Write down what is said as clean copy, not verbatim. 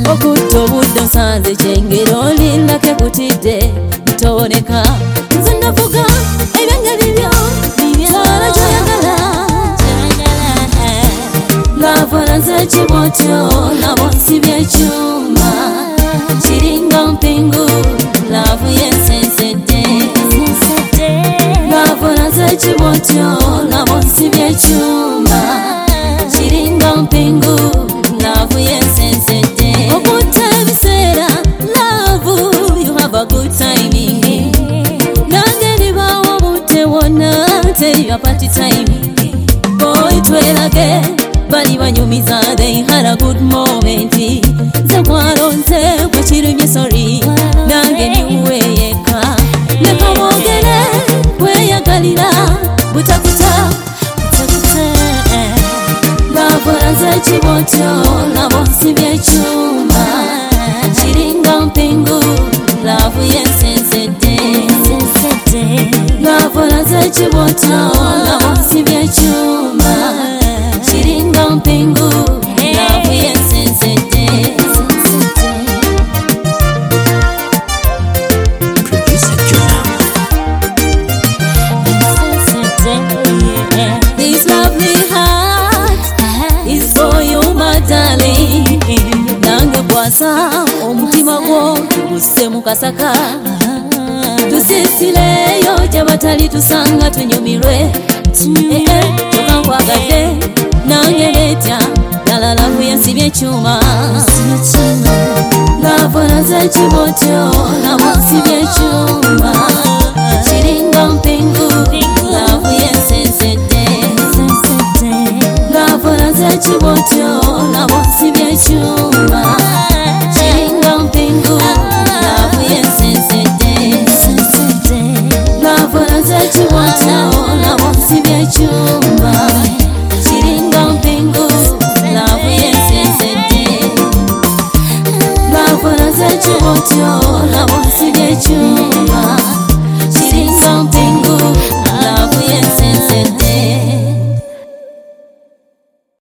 okudde obudde nsanze kyengero olindako ekutidde ntoboneka nze ndavuga ebyange bibyo twala gyoyagala ng'avola nze kibotyo nabo nsibye ekyuma kiringa mpingu laavu yensensedde ng'avola nze kibotyo nabo nsibye ekyuma kiringa mpingu laavu yensensedde okutta ebiseera laavu you have a good timing nange ndibaawo obudde wonna tell your party timing boy twelage bali banyumiza they had a good moment nze kwalonze kwekirumye sorry nange niweyeka leka mwogere kweyagalira butakuta ng'avola nze kibotyo nabo nsibye ekyuma kiringa mpingu laavu yensensedde ng'avola nze kibotyo nabo nsibye ekyuma kiringa mpingu laavu yensensedde This lovely heart is for you, my darling. Nange bwasa omutima gwo gusse mu kasaka tusisireyo gyabatali tusanga tunyumirwe tokankwagadde nange leetya ddala laavu yansibye ekyuma ng'avola nze kibotyo nabo nsibye ekyuma kiringa mpingu laavu yensensedde ng'avola nze kibotyo nabo nsibye ekyuma